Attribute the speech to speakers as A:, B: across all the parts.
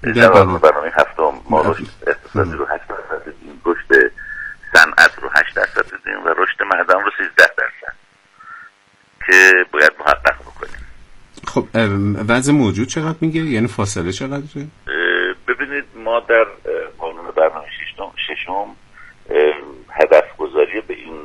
A: در برنامه هفتم ما رشد اقتصادی رو 8% دیدیم، رشد صنعت رو 8% دیدیم و رشد معدن رو 13% که باید محقق بکنیم.
B: خب وضع موجود چقدر میگه؟ یعنی فاصله چقدره؟
A: ببینید ما در قانون برنامه ششم هدف گذاری به این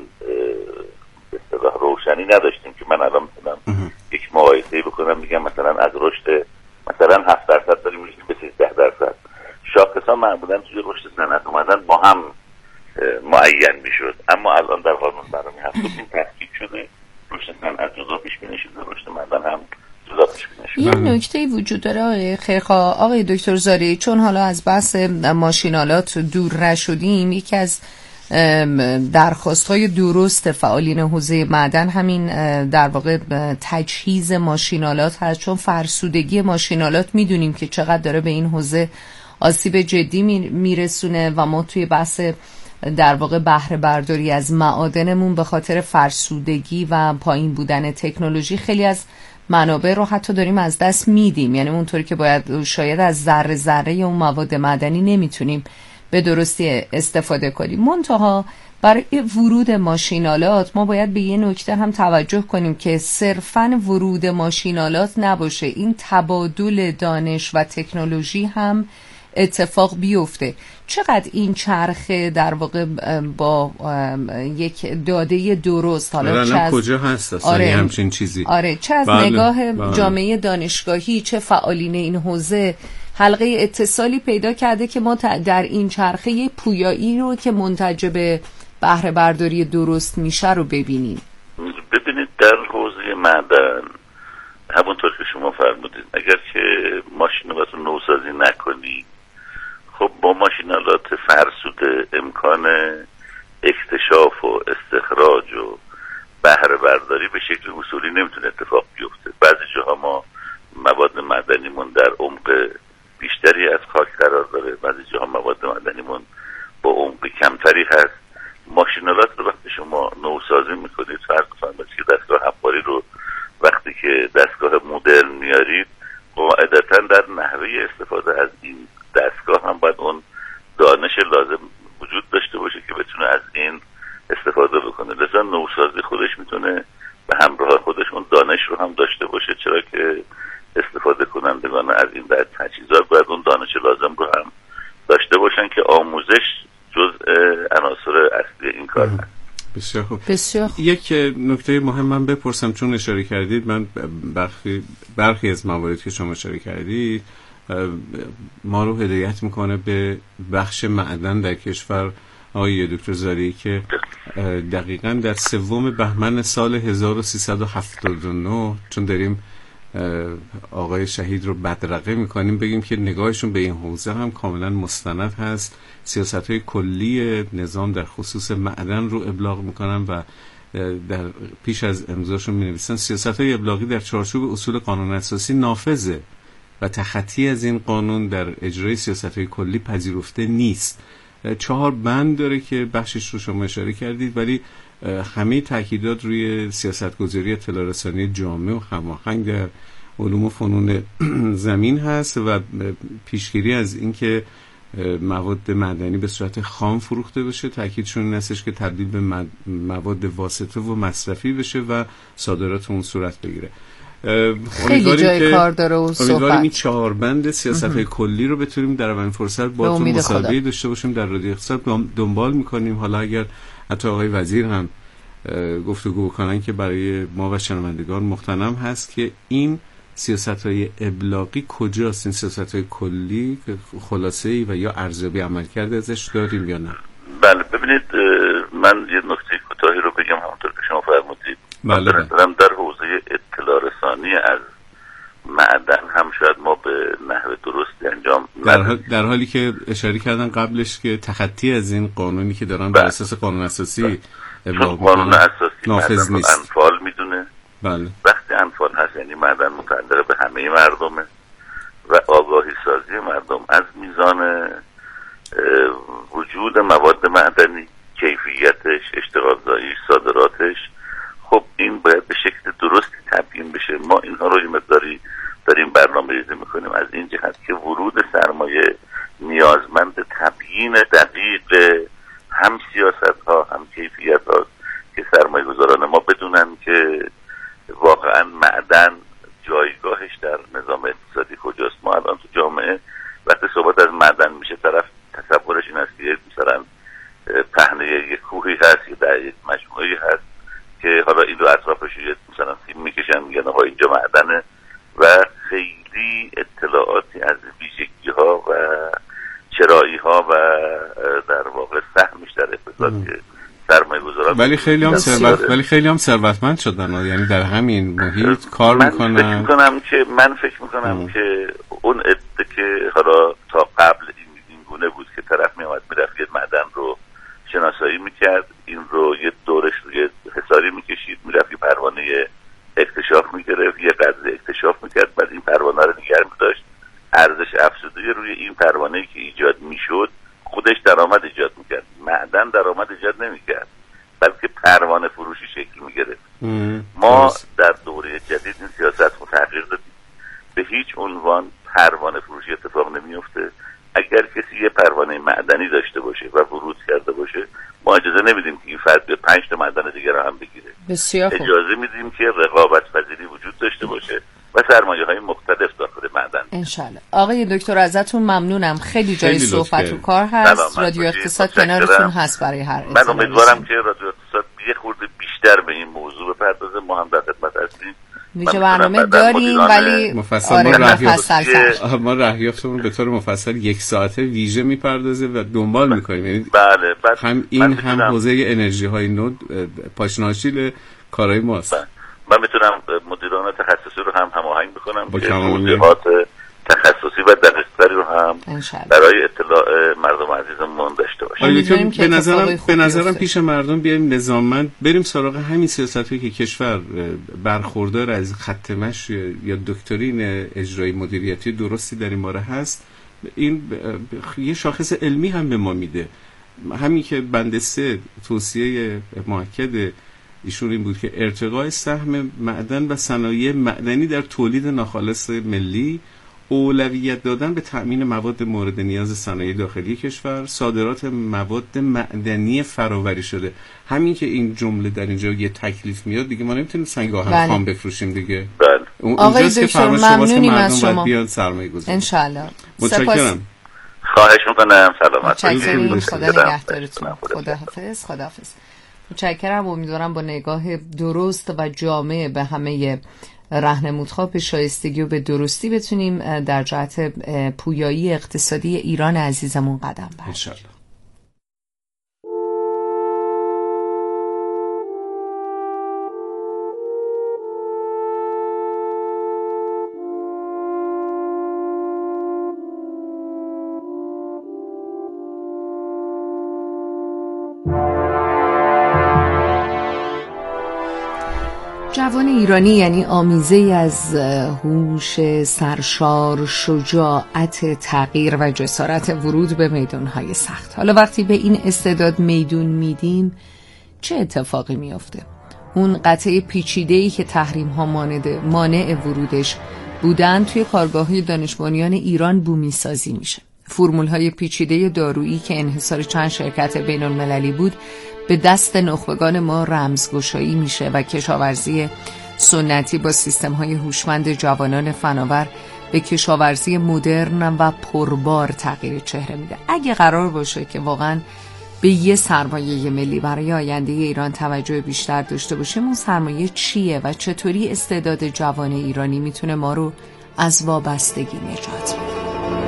A: اصطلاح روشنی نداشتیم که من الان مثلا یک مقایسه بکنم میگم مثلا از رشد مثلا 7% داریم میرسیم به 13%. شاخص‌ها معمولا توی رشد صنعت اومدن با هم معین میشد، اما الان در قانون برنامه هفتم این تفکیک شده، رشد صنعت جدا پیش بینی شده، رشد معدن هم جدا پیش بینی شده.
C: یه نکته وجود داره آقای خیرخواه، آقای دکتر زاری، چون حالا از بحث ماشینالات دور نشدیم، یکی از درخواست‌های درست فعالین حوزه معدن همین در واقع تجهیز ماشینالات هست، چون فرسودگی ماشینالات میدونیم که چقدر داره به این حوزه آسیب جدی میرسونه و ما توی بحث در واقع بهره برداری از معادنمون به خاطر فرسودگی و پایین بودن تکنولوژی خیلی از منابع رو حتی داریم از دست میدیم، یعنی اونطوری که باید شاید از ذره ذره اون مواد معدنی نمیتونیم به درستی استفاده کنیم. منتها برای ورود ماشینالات ما باید به یه نکته هم توجه کنیم که صرفاً ورود ماشینالات نباشه، این تبادل دانش و تکنولوژی هم اتفاق بیفته. چقدر این چرخه در واقع با یک داده درست، حالا چه از
B: کجا هست اصلا همچین چیزی،
C: چه از نگاه جامعه دانشگاهی چه فعالین این حوزه حلقه اتصالی پیدا کرده که ما در این چرخه پویایی رو که منتج به بهره برداری درست میشه رو ببینیم.
A: ببینید در حوزه معدن همونطور که شما فرمودید اگر که ماشینالات رو نوسازی نکنی، خب با ماشینالات فرسوده امکان اکتشاف و استخراج و بهره برداری به شکل اصولی نمیتونه اتفاق بیفته. بعضی جاها ما مواد معدنیمون در عمق بیشتری از خاک قرار داره، بعضی جاها مواد معدنیمون با عمق کمتری هست. ماشینالات رو وقتی شما نوسازی میکنید، فرض کنید که دستگاه حفاری رو وقتی که دستگاه مدرن میارید، قاعدتا در نحوه استفاده از این دستگاه هم باید اون دانش لازم وجود داشته باشه که بتونه از این استفاده بکنه. لذا نوسازی خودش میتونه به همراه خودش اون دانش رو هم داشته باشه، چرا که استفاده کنندگان از این تجهیزات باید اون دانش لازم رو هم داشته باشن که آموزش جزء عناصر اصلی این کار هست.
B: بسیار خوب.
C: بسیار خوب.
B: یک نکته مهم من بپرسم، چون اشاره کردید، من برخی از مواردی که شما اشاره کردید ما رو هدایت میکنه به بخش معدن در کشور. آقای دکتر زاری که دقیقاً در 3 بهمن سال 1379 چون داریم آقای شهید رو بدرقه میکنیم، بگیم که نگاهشون به این حوزه هم کاملا مستند هست. سیاست‌های کلی نظام در خصوص معدن رو ابلاغ میکنن و در پیش از امضاشون مینویسن سیاست‌های ابلاغی در چارچوب اصول قانون اساسی نافذه و تخطی از این قانون در اجرای سیاست‌های کلی پذیرفته نیست. 4 بند داره که بخشش رو شما اشاره کردید، ولی همه تاکیدات روی سیاست‌گذاری اطلاع رسانی جامع و هماهنگ در علوم و فنون زمین هست و پیشگیری از اینکه مواد معدنی به صورت خام فروخته بشه. تاکیدشون این هستش که تبدیل به مواد واسطه و مصرفی بشه و صادرات اون صورت بگیره.
C: خیلی جای کار داره و
B: امیدواریم این 4 بند سیاست‌های کلی رو بتونیم در اولین فرصت با تو مصاحبه داشته باشیم. در رادیو اقتصاد دنبال می‌کنیم. حالا اگر حتی آقای وزیر هم گفتگو کنن که برای ما و شنوندگان مغتنم هست که این سیاست‌های ابلاغی کجاست، این سیاست‌های کلی خلاصه‌ای و یا ارزیابی عملکرد ازش داریم یا نه؟
A: بله ببینید من یه نکته کوتاهی رو بگم همونطور که شما فرمودید.
B: بله.
A: در حوزه اطلاع رسانی از معدن هم شاید ما به نحو درستی انجام
B: در حالی که اشاره کردن قبلش که تخطی از این قانونی که دارن بر اساس قانون اساسی ابلاغ میکنن
A: قانون اساسی
B: نافذ نیست.
A: انفال میدونه.
B: بله.
A: وقتی انفال هست یعنی معدن متعلق به همه مردمه و آگاهی سازی مردم از میزان وجود مواد معدنی، کیفیتش، اشتغالزاییش، صادراتش، خب این باید به شکل درستی تبیین بشه. ما اینها رو یه مقداری داریم برنامه‌ریزی میکنیم از این جهت که ورود سرمایه تضمین دقیق هم سیاست ها هم کیفیت ها که سرمایه گذاران ما بدونن که واقعا معدن جایگاهش در نظام اقتصادی کجاست. ما الان تو جامعه وقتی صحبت از معدن میشه طرف تصورش این است که مثلا پهنه یک کوهی هست یا در یک مجموعه‌ای هست که حالا این رو اطرافش مثلا سیم میکشن میگن آقا اینجا معدنه و خیلی اطلاعاتی از ویژگی ها و چرایی ها و در واقع سهمش در اقتصاد که سرمایه گذاران
B: ولی خیلی هم ثروتمند شدن، یعنی در همین محیط کار میکنن.
A: من فکر میکنم که اون عده که حالا تا قبل این گونه بود که طرف میامد میرفت یه معدن رو شناسایی میکرد، این رو یه دورش روی حساری میکشید، میرفت یه پروانه اکتشاف میگرفت، یه قضیه اکتشاف میکرد، بعد این پروانه رو نگه میداشت، ارزش افزوده روی این پروانه‌ای که ایجاد میشد خودش درآمد ایجاد میکرد. معدن درآمد ایجاد نمیکرد بلکه پروانه فروشی شکل میگرفت. ما در دوره جدید این سیاست رو تغییر دادیم، به هیچ عنوان پروانه فروشی اتفاق نمیفته. اگر کسی یه پروانه معدنی داشته باشه و ورود کرده باشه ما اجازه نمیدیم که این فرد به 5 تا معدن دیگه رو هم بگیره. اجازه میدیم که رقابت پذیری وجود داشته باشه و سرمایه‌های مختلف داخل معدن.
C: انشالله. آقای دکتر ازتون ممنونم، خیلی جای صحبت و کار هست. رادیو اقتصاد کنارتون هست برای هر
A: من امیدوارم که رادیو اقتصاد یه خورده بیشتر به این موضوع بپردازه. ما هم در خدمت هستیم.
C: ویژه برنامه داریم ولی
B: مفصل ما رهیافتمون به طور مفصل 1 ساعته ویژه میپردازه و دنبال میکنیم، یعنی
A: بله
B: هم این هم حوزه انرژی های نو پاشناشیل کارهای ماست.
A: من میتونم مدیران تخصصی رو هم هماهنگ بکنم که توضیحات تخصصی و دقیق‌تری رو هم برای اطلاع مردم عزیزمون داشته باشیم.
B: به نظرم پیش مردم بیایم نظاممند بریم سراغ همین سیاست‌هایی که کشور برخوردار از خط مشی یا دکترین اجرایی مدیریتی درستی در این باره هست. این یه شاخص علمی هم به ما میده. همین که بند 3 توصیه مؤکد ایشون این بود که ارتقاء سهم معدن و صنایع معدنی در تولید ناخالص ملی، اولویت دادن به تأمین مواد مورد نیاز صنایع داخلی کشور، صادرات مواد معدنی فراوری شده. همین که این جمله در اینجا یه تکلیف میاد دیگه ما نمیتونیم سنگ آهن خام بفروشیم دیگه.
C: آقای دکتر ممنونیم از شما.
B: بیان سرمایه گذاری.
C: انشالله.
A: متشکرم. خواهش میکنم. سلامت
C: باشید. خدا نگهدارتون. خداحافظ. متشکرم. امیدوارم با نگاه درست و جامع به همه راهنمودها به شایستگی و به درستی بتونیم در جهت پویایی اقتصادی ایران عزیزمون قدم برداریم. جوان ایرانی یعنی آمیزه از هوش سرشار، شجاعت تغییر و جسارت ورود به میدانهای سخت. حالا وقتی به این استعداد میدون میدیم چه اتفاقی میافته؟ اون قطعه پیچیده‌ای که تحریم‌ها مانع ورودش بودن توی کارگاه‌های دانش بنیان ایران بومی سازی میشه. فرمول‌های پیچیده دارویی که انحصار چند شرکت بین‌المللی بود به دست نخبگان ما رمزگشایی میشه و کشاورزی سنتی با سیستم‌های هوشمند جوانان فناور به کشاورزی مدرن و پربار تغییر چهره میده. اگه قرار باشه که واقعاً به یه سرمایه ملی برای آینده ایران توجه بیشتر داشته باشیم، اون سرمایه چیه و چطوری استعداد جوان ایرانی میتونه ما رو از وابستگی نجات بده؟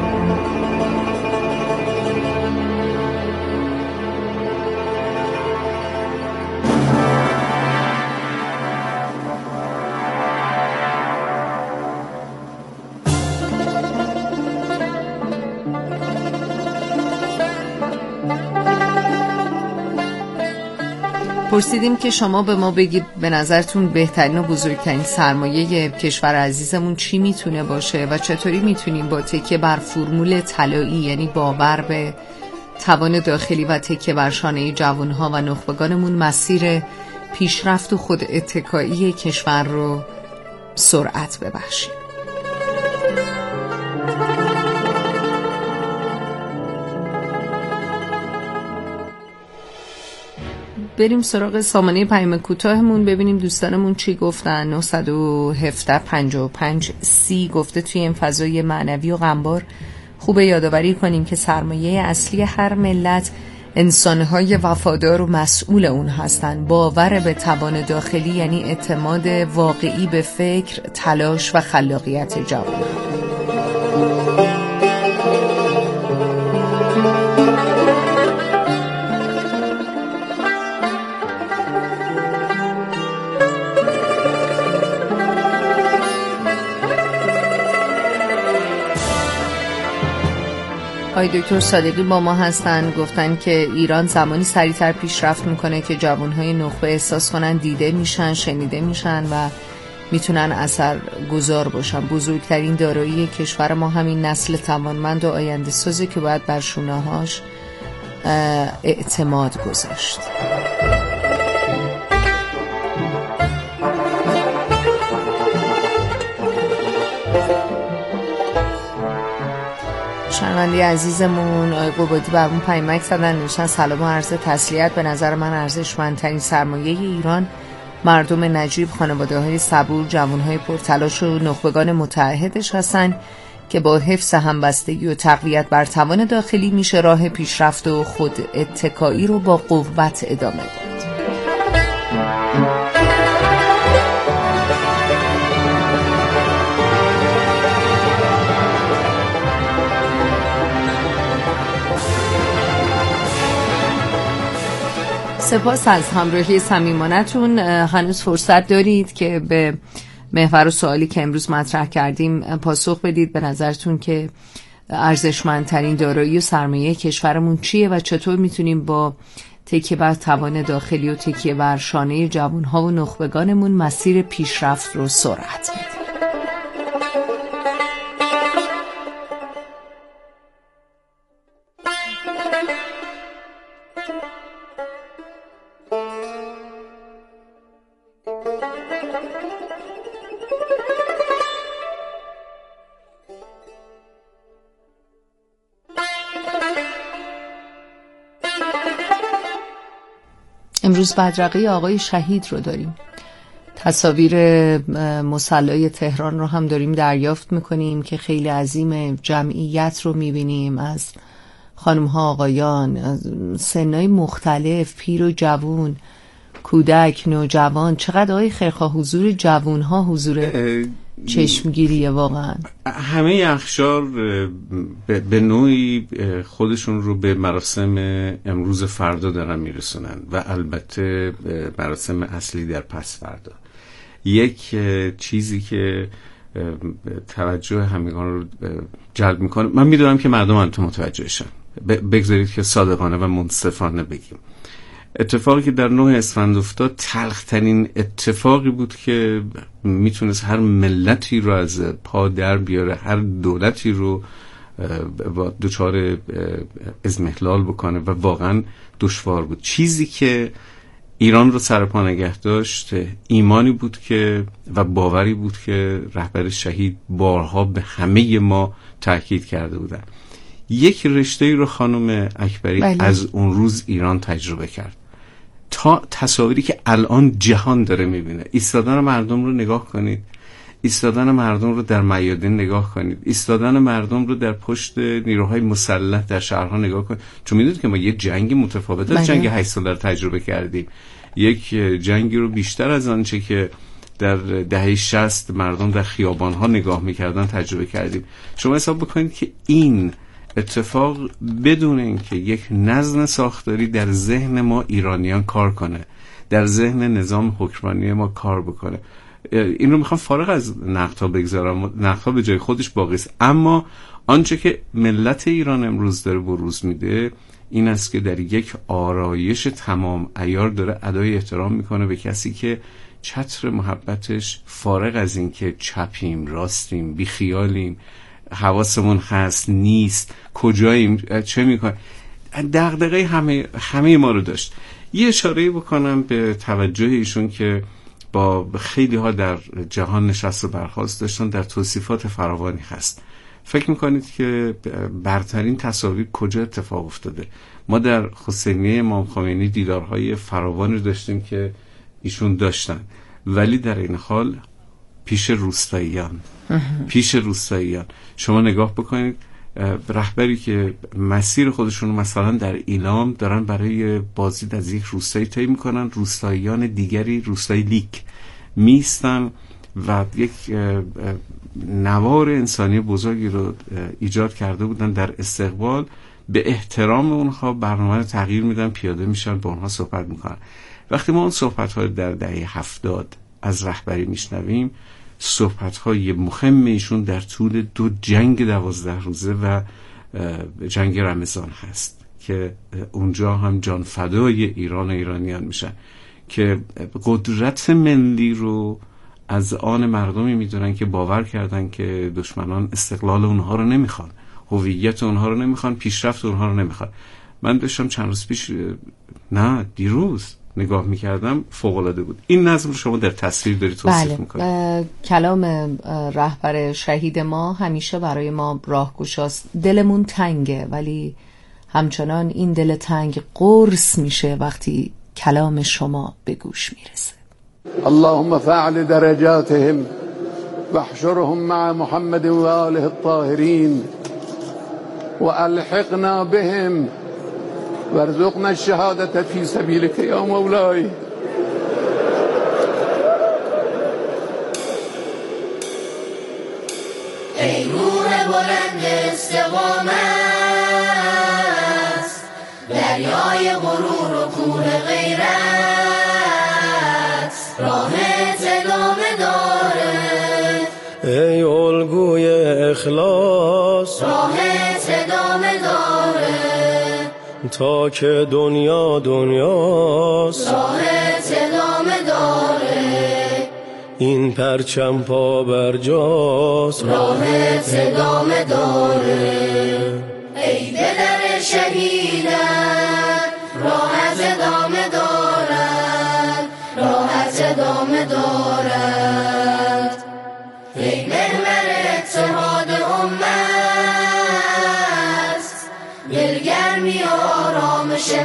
C: پرسیدیم که شما به ما بگید به نظرتون بهترین و بزرگترین سرمایه کشور عزیزمون چی میتونه باشه و چطوری میتونیم با تکیه بر فرمول طلایی، یعنی باور به توان داخلی و تکیه بر شانه جوانها و نخبگانمون، مسیر پیشرفت و خود اتکایی کشور رو سرعت ببخشیم. بریم سراغ سامانه پیام کوتاهمون ببینیم دوستانمون چی گفتن. 917 55 30 گفته توی این فضای معنوی و غمبار خوبه یادآوری کنیم که سرمایه اصلی هر ملت انسانهای وفادار و مسئول اون هستن. باور به توان داخلی یعنی اعتماد واقعی به فکر، تلاش و خلاقیت جوان. آقای دکتر صادقی با ما هستن، گفتن که ایران زمانی سریعتر پیشرفت میکنه که جوانهای نخبه احساس کنن دیده میشن، شنیده میشن و میتونن اثر گذار باشن. بزرگترین دارایی کشور ما همین نسل توانمند و آینده سازی که باید بر شونه‌هاش اعتماد گذاشت. شنونده عزیزمون آقای قبادی برامون پیامک زدن، نوشتن سلام و عرض تسلیت. به نظر من ارزشمندترین سرمایه ایران مردم نجیب، خانواده‌های صبور، جوانهای پرتلاش و نخبگان متعهدش هستن که با حفظ همبستگی و تقویت بر توان داخلی میشه راه پیشرفت و خود اتکایی رو با قوت ادامه داد. سپاس از همراهی صمیمانه‌تون. هنوز فرصت دارید که به محور و سوالی که امروز مطرح کردیم پاسخ بدید. به نظرتون که ارزشمندترین دارایی و سرمایه کشورمون چیه و چطور میتونیم با تکیه بر توان داخلی و تکیه بر شانه جوانها و نخبگانمون مسیر پیشرفت رو سرعت بدیم؟ امروز بدرقه آقای شهید رو داریم. تصاویر مصلی تهران رو هم داریم دریافت میکنیم که خیلی عظیم. جمعیت رو میبینیم از خانم ها، آقایان، از سنای مختلف، پیر و جوون، کودک، نوجوان. چقدر آقای خیرخواه حضور جوون ها حضور چشمگیریه واقعا.
B: همه اخشار به نوعی خودشون رو به مراسم امروز فردا دارن میرسونن و البته مراسم اصلی در پس فردا. یک چیزی که توجه همگان رو جلب میکنه، من میدونم که مردم هم تو متوجهشن، بگذارید که صادقانه و منصفانه بگیم. اتفاقی که در 9 اسفند افتاد تلخترین اتفاقی بود که میتونست هر ملتی رو از پا در بیاره، هر دولتی رو دچار اضمحلال بکنه و واقعا دشوار بود. چیزی که ایران رو سرپا نگه داشت ایمانی بود که و باوری بود که رهبر شهید بارها به همه ما تاکید کرده بودن. یک رشته‌ای رو خانم اکبری از اون روز ایران تجربه کرد تا تصاویری که الان جهان داره میبینه. ایستادن مردم رو نگاه کنید، ایستادن مردم رو در میادین نگاه کنید، ایستادن مردم رو در پشت نیروهای مسلح در شهرها نگاه کنید. چون میدونید که ما یه جنگ متفاوت از جنگ 8 ساله رو تجربه کردیم، یک جنگی رو بیشتر از آنچه که در دهه 60 مردم در خیابانها نگاه میکردن تجربه کردیم. شما حساب بکنید که این اتفاق بدون اینکه یک نظم ساختاری در ذهن ما ایرانیان کار کنه، در ذهن نظام حکمرانی ما کار بکنه. این رو میخوام فارغ از نقدها بگذارم، نقدها به جای خودش باقی است، اما آنچه که ملت ایران امروز داره بروز میده این است که در یک آرایش تمام عیار داره ادای احترام میکنه به کسی که چتر محبتش فارغ از این که چپیم، راستیم، بیخیالیم، حواسمون هست نیست، کجاییم، چه میکنیم، دغدغه همه ما رو داشت. یه اشاره بکنم به توجه ایشون که با خیلی ها در جهان نشست و برخاست داشتن، در توصیفات فراوانی هست. فکر میکنید که برترین تصاویر کجا اتفاق افتاده؟ ما در حسینیه امام خمینی دیدارهای فراوانی داشتیم که ایشون داشتن، ولی در این حال پیش روستاییان شما نگاه بکنید، رهبری که مسیر خودشون مثلا در ایلام دارن برای بازدید از یک روستایی طی میکنن، روستاییان دیگری، روستای لیک میستن و یک نوار انسانی بزرگی رو ایجاد کرده بودن در استقبال. به احترام اونها برنامه رو تغییر میدن، پیاده میشن، با اونها صحبت میکنن. وقتی ما اون صحبت‌ها در دهه 70 از رهبری میشنویم، صحبت‌های مهم ایشون در طول 2 جنگ 12 روزه و جنگ رمضان هست که اونجا هم جان فدای ایران و ایرانیان میشن که قدرت ملی رو از آن مردمی میدونن که باور کردن که دشمنان استقلال اونها رو نمیخوان، هویت اونها رو نمیخوان، پیشرفت اونها رو نمیخوان. من داشتم چند روز پیش، نه دیروز نگاه میکردم، فوق‌العاده بود. این نظم رو شما در تصویر داری توصیف میکنید.
C: کلام رهبر شهید ما همیشه برای ما راهگشاست. دلمون تنگه ولی همچنان این دل تنگ قرص میشه وقتی کلام شما به گوش میرسه.
D: اللهم فاعل درجاتهم واحشرهم مع محمد و آله الطاهرین والحقنا بهم وارزقنا الشهادة في سبيلك يا مولاي.
E: ای روح بلند استقامت، دریای غرور و کوه غیرت، راهت ادامه داره.
F: ای الگوی اخلاص،
E: راهت ادامه داره.
F: تا که دنیا دنیاست،
E: راهت ادامه داره.
F: این پرچم پا بر جاست،
E: راهت ادامه داره. ای دلر شهیدت، راهت ادامه دارد، راهت ادامه دارد. ای محور اتحاد امت، دلگرمی و آرامش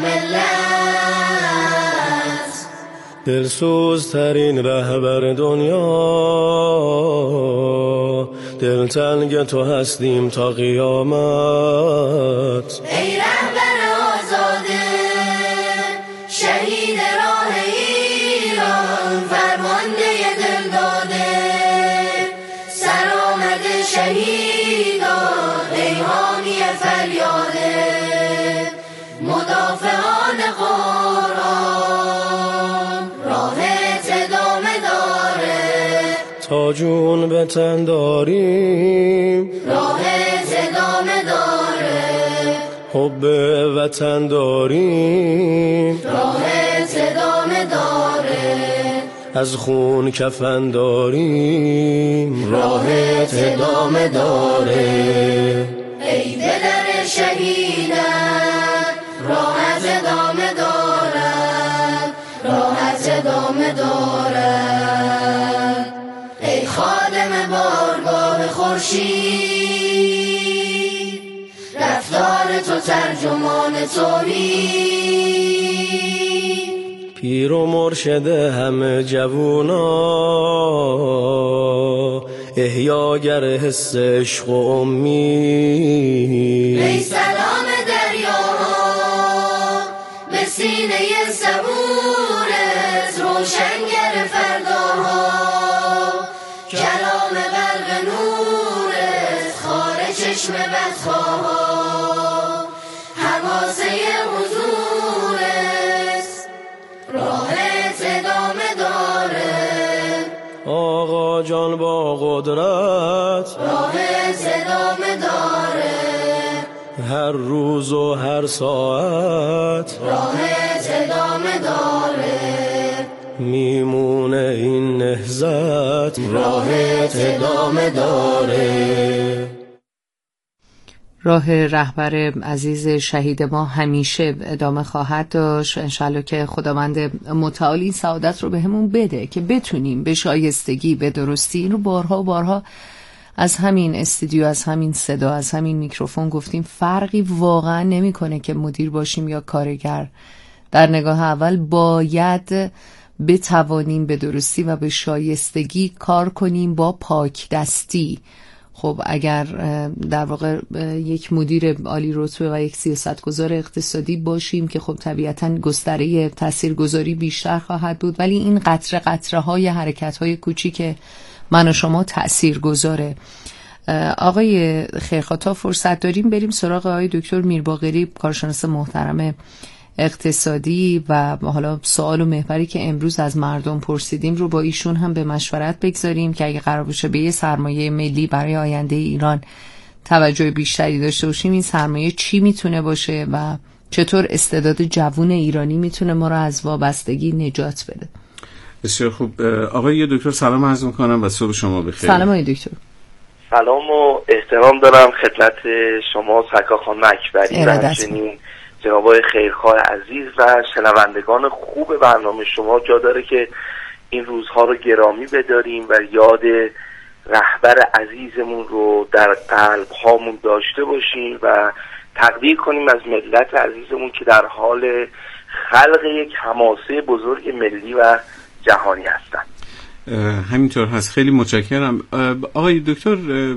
E: ملت،
F: دلسوزترین رهبر دنیا، دلتنگ تو هستیم تا قیامت.
E: ای رهبر آزاده، شهید راه ایران، فرمانده دل داده، سرآمد شهیدان، ای حامی فریاده، مدافعان قرآن، راهت ادامه داره.
F: تا جون به تن داریم،
E: راهت ادامه داره.
F: حب وطن داریم،
E: راهت ادامه داره.
F: از خون کفن داریم،
E: راهت ادامه داره. ای دلر شهیدت، راهت ادامه دارد، راهت ادامه دارد. ای خادم بارگاه خورشید، رفتار تو ترجمان توحید،
F: پیر و مرشد همه جوونا، احیاگر حس عشق و امید.
E: ای سلام دریاها به سینه صبورت، روشنگر فرداها، کلام برق نورت، خار چشم بدخواها، حواسه حضورت، راهت ادامه داره.
F: آقا جان با قدرت،
E: راهت ادامه داره.
F: هر روز و هر ساعت،
E: راهت ادامه داره.
F: میمونه این نهضت،
E: راهت ادامه داره.
C: راه رهبر عزیز شهید ما همیشه ادامه خواهد داشت. انشالله که خداوند متعال این سعادت رو به همون بده که بتونیم به شایستگی، به درستی، این رو بارها از همین استودیو، از همین صدا، از همین میکروفون گفتیم فرقی واقعا نمیکنه که مدیر باشیم یا کارگر. در نگاه اول باید بتوانیم به درستی و به شایستگی کار کنیم با پاک دستی. خب اگر در واقع یک مدیر عالی رتبه و یک سیاستگزار اقتصادی باشیم که خب طبیعتاً گستره تاثیرگذاری بیشتر خواهد بود، ولی این قطره قطره های حرکت های کوچیک من و شما تاثیرگذاره. آقای خیرخواه، تا فرصت داریم بریم سراغ آقای دکتر میرباقری، کارشناس محترم اقتصادی، و حالا سوال و محوری که امروز از مردم پرسیدیم رو با ایشون هم به مشورت بگذاریم که اگه قرار باشه به یه سرمایه ملی برای آینده ایران توجه بیشتری داشته باشیم، این سرمایه چی میتونه باشه و چطور استعداد جوون ایرانی میتونه ما رو از وابستگی نجات بده.
B: بسیار خوب. آقای دکتر سلام عرض می‌کنم و صبح شما بخیر.
C: سلام آقای دکتر.
G: سلام و احترام دارم خدمت شما سرکار خانم اکبری و همچنین جناب آقای خیرخواه عزیز و شنوندگان خوب برنامه شما. جا داره که این روزها رو گرامی بداریم و یاد رهبر عزیزمون رو در قلب هامون داشته باشیم و تقدیر کنیم از ملت عزیزمون که در حال خلق یک حماسه بزرگ ملی و جهانی هستن.
B: همینطور هست. خیلی متشکرم. آقای دکتر،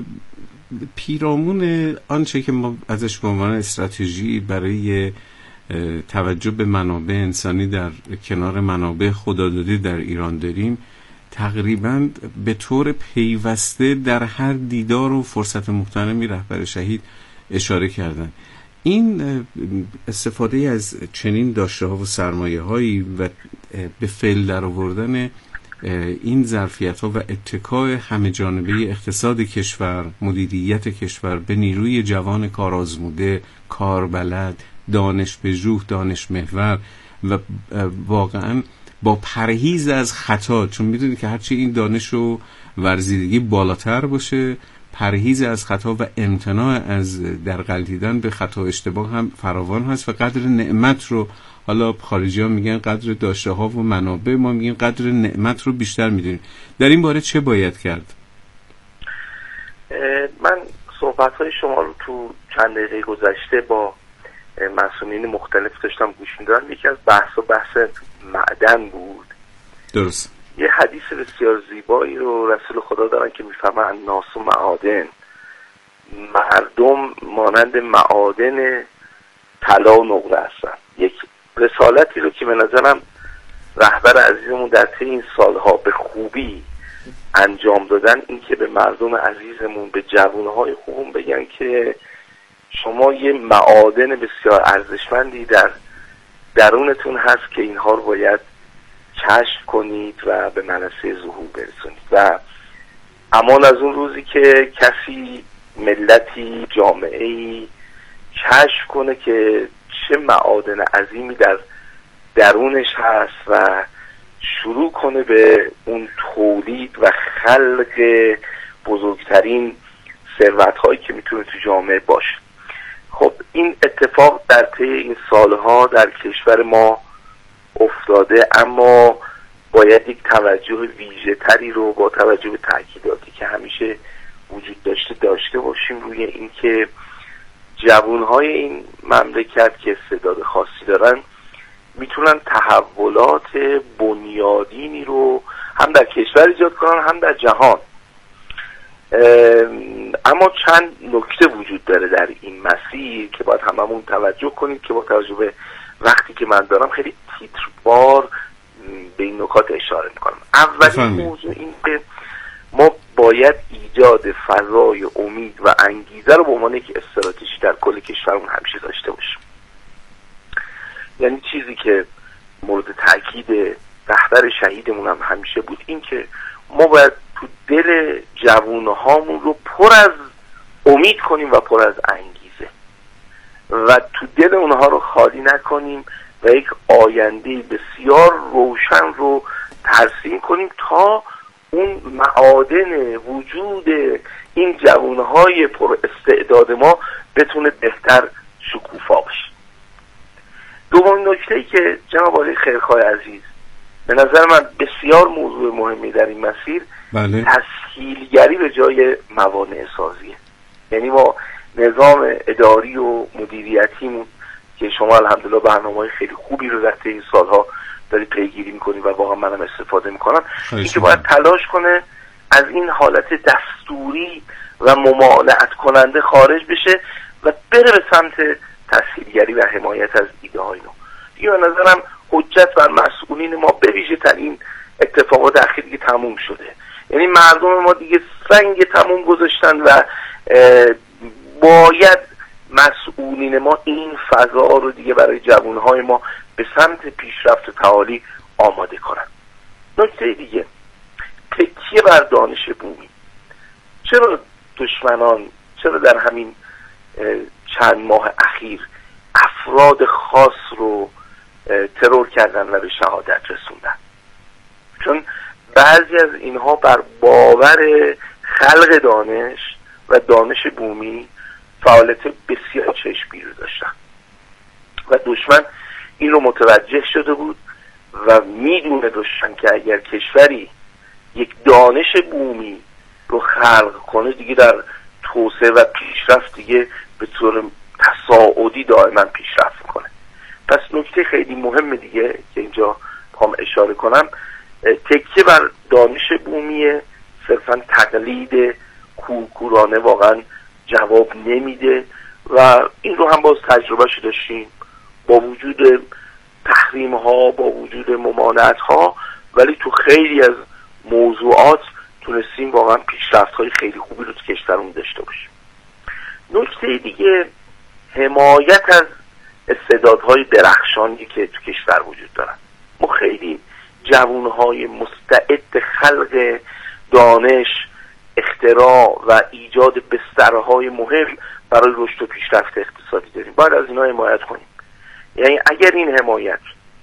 B: پیرامون آنچه که ما ازش به عنوان استراتژی برای توجه به منابع انسانی در کنار منابع خدادادی در ایران داریم، تقریباً به طور پیوسته در هر دیدار و فرصت محترمی رهبر شهید اشاره کردن. این استفاده از چنین داشته‌ها و سرمایه‌هایی و به فعل در آوردن این ظرفیت‌ها و اتکای همه جانبه اقتصاد کشور، مدیریت کشور به نیروی جوان کارآزموده، کاربلد، دانش پژوه، دانش محور و واقعاً با پرهیز از خطا، چون میدونید که هرچی این دانش و ورزیدگی بالاتر باشه، پرهیز از خطا و امتناع از در غلطیدن به خطا و اشتباه هم فراوان هست و قدر نعمت رو، حالا خارجی ها میگن قدر داشته ها و منابع، ما میگیم قدر نعمت رو بیشتر میدونیم. در این باره چه باید کرد؟
G: من صحبت های شما رو تو چند دقیقه گذشته با مسئولین مختلف داشتم گوش میدادم. یکی از بحث معدن بود.
B: درست.
G: یه حدیث بسیار زیبایی رو رسول خدا دارن که میفهمن الناس معادن، مردم مانند معادن طلا و نقره هستن. یک رسالتی رو که به نظرم رهبر عزیزمون در طی این سالها به خوبی انجام دادن، این که به مردم عزیزمون، به جوانهای خوبمون بگن که شما یه معادن بسیار ارزشمندی در درونتون هست که اینها رو باید کشف کنید و به منصه ظهور برسونید. و امان از اون روزی که کسی، ملتی، جامعه‌ای کشف کنه که چه معادن عظیمی در درونش هست و شروع کنه به اون تولید و خلق بزرگترین ثروت‌هایی که میتونه تو جامعه باشه. خب این اتفاق در طی این سالها در کشور ما افتاده، اما باید یک توجه ویژه تری رو با توجه به تاکیداتی که همیشه وجود داشته باشیم روی این که جوانهای این مملکت که استعداد خاصی دارن میتونن تحولات بنیادینی رو هم در کشور ایجاد کنن هم در جهان. اما چند نکته وجود داره در این مسیر که باید هممون توجه کنیم که با توجه به وقتی که من دارم خیلی تیتروار به این نکات اشاره میکنم. اولین موضوع این که ما باید ایجاد فضای امید و انگیزه رو به عنوان یک استراتژی در کل کشورمون همیشه داشته باشیم. یعنی چیزی که مورد تاکید رهبر شهیدمون هم همیشه بود، این که ما باید تو دل جوانهامون رو پر از امید کنیم و پر از انگیزه و تو دل اونها رو خالی نکنیم و یک آینده بسیار روشن رو ترسیم کنیم تا اون معادن وجود این جوانهای پر استعداد ما بتونه بهتر شکوفا بشه. دومین نکته‌ای که جناب آقای خیرخواه عزیز به نظر من بسیار موضوع مهمی در این مسیر،
B: بله.
G: تسهیلگری به جای موانع سازیه. یعنی ما نظام اداری و مدیریتیمون که شما الحمدلله برنامه‌های خیلی خوبی رو در طی سالها دارید پیگیری می‌کنید و واقعا منم استفاده می‌کنم، این که باید تلاش کنه از این حالت دستوری و ممانعت کننده خارج بشه و بره به سمت تسهیلگری و حمایت از ایده‌های نو. دیگه به نظرم حجت بر مسئولین ما به ویژه تر این اتفاقات اخیر دیگه تموم شده. یعنی مردم ما دیگه سنگ تموم گذاشتن و باید مسئولین ما این فضا رو دیگه برای جوانهای ما به سمت پیشرفت و تعالی آماده کنن. نکته دیگه، تکیه بر دانش بومی. چرا دشمنان، چرا در همین چند ماه اخیر افراد خاص رو ترور کردن و به شهادت رسوندن؟ چون بعضی از اینها بر باور خلق دانش و دانش بومی فعالیت بسیار چشمگیر داشتن و دشمن این رو متوجه شده بود و میدونه دشمن که اگر کشوری یک دانش بومی رو خلق کنه دیگه در توسعه و پیشرفت دیگه به طور تصاعدی دائما پیشرفت کنه. پس نکته خیلی مهم دیگه که اینجا هم اشاره کنم، تکیه بر دانش بومی صرفا تقلید کورکورانه واقعا جواب نمیده و این رو هم باز تجربه شده داشتیم با وجود تحریم ها، با وجود ممانعت ها، ولی تو خیلی از موضوعات تونستیم واقعا پیشرفت های خیلی خوبی رو تو کشورمون داشته باشیم. نکته دیگه حمایت از استعدادهای درخشانی که تو کشور وجود دارن. ما خیلی جوانهای مستعد خلق دانش، اختراع و ایجاد بسترهای مهم برای رشد و پیشرفت اقتصادی داریم. باید از اینا حمایت کنیم. یعنی اگر این حمایت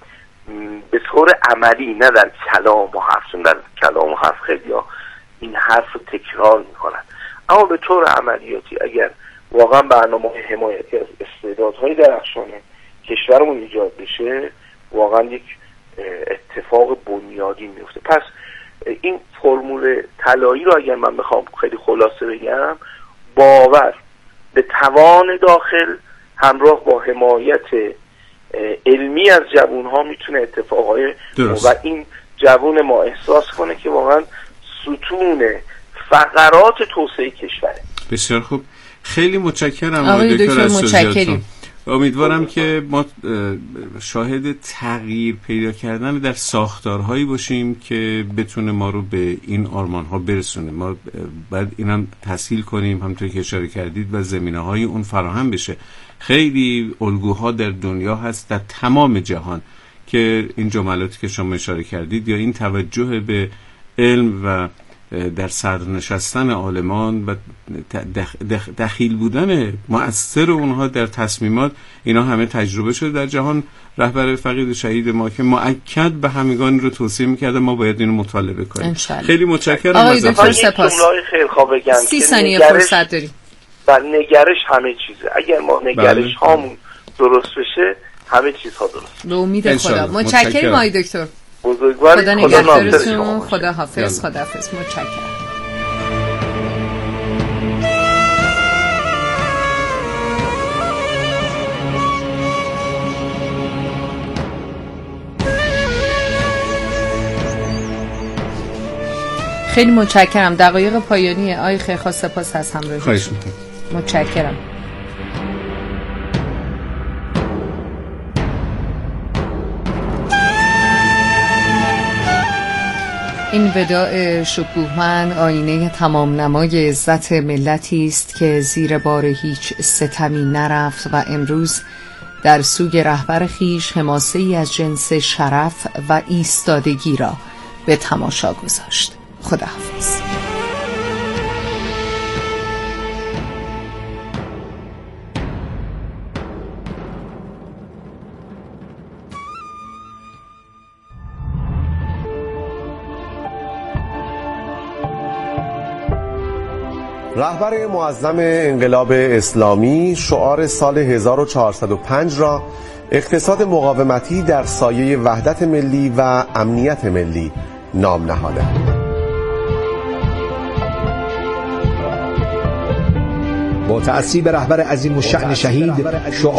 G: به طور عملی، نه در کلام و حرف، در کلام و حرف خیلی ها این حرف رو تکرار میکنن، اما به طور عملیاتی اگر واقعا برنامه حمایتی از استعدادهای درخشان کشورمون ایجاد بشه، واقعا یک اتفاق بنیادی میفته. پس این فرمول طلایی رو اگر من بخوام خیلی خلاصه بگم، باور به توان داخل همراه با حمایت علمی از جوانها میتونه اتفاقهای و این جوان ما احساس کنه که واقعا ستون فقرات توسعه کشوره.
B: بسیار خوب، خیلی متشکرم آقای دکتر از توضیحاتتون. امیدوارم که ما شاهد تغییر پیدا کردن در ساختارهایی باشیم که بتونه ما رو به این آرمان‌ها برسونه. ما باید اینم تسهیل کنیم، همونطور که اشاره کردید، و زمینه‌های اون فراهم بشه. خیلی الگوها در دنیا هست در تمام جهان که این جملاتی که شما اشاره کردید یا این توجه به علم و در صدر نشستن عالمان و دخیل بودن مؤثر اونها در تصمیمات، اینا همه تجربه شده در جهان. رهبر فقید شهید ما که مؤکد به همگان رو توصیه می‌کرد ما باید اینو مطالبه کنیم. خیلی متشکرم
C: آقای دکتر، سپاس.
G: 30
C: ثانیه فرصت داریم.
G: و نگرش همه چیزه. اگر ما نگرش هامون درست بشه همه چیزها درست.
C: به امید خدا. متشکرم آقای دکتر.
G: بزرگواری.
C: خدا نگهدارتون. خدا حافظ. خدا حافظ. متشکرم. خیلی متشکرم. دقایق پایانی آقای خیرخواه، سپاس از همراهیتون. متشکرم. این وداع شکوهمند آینه تمام نمای عزت ملتی است که زیر بار هیچ ستمی نرفت و امروز در سوگ رهبر خیش حماسه‌ای از جنس شرف و ایستادگی را به تماشا گذاشت. خداحافظ.
H: رهبر معظم انقلاب اسلامی شعار سال 1405 را اقتصاد مقاومتی در سایه وحدت ملی و امنیت ملی نام نهاده.
I: با تعصیب رهبر عظیم الشأن شهید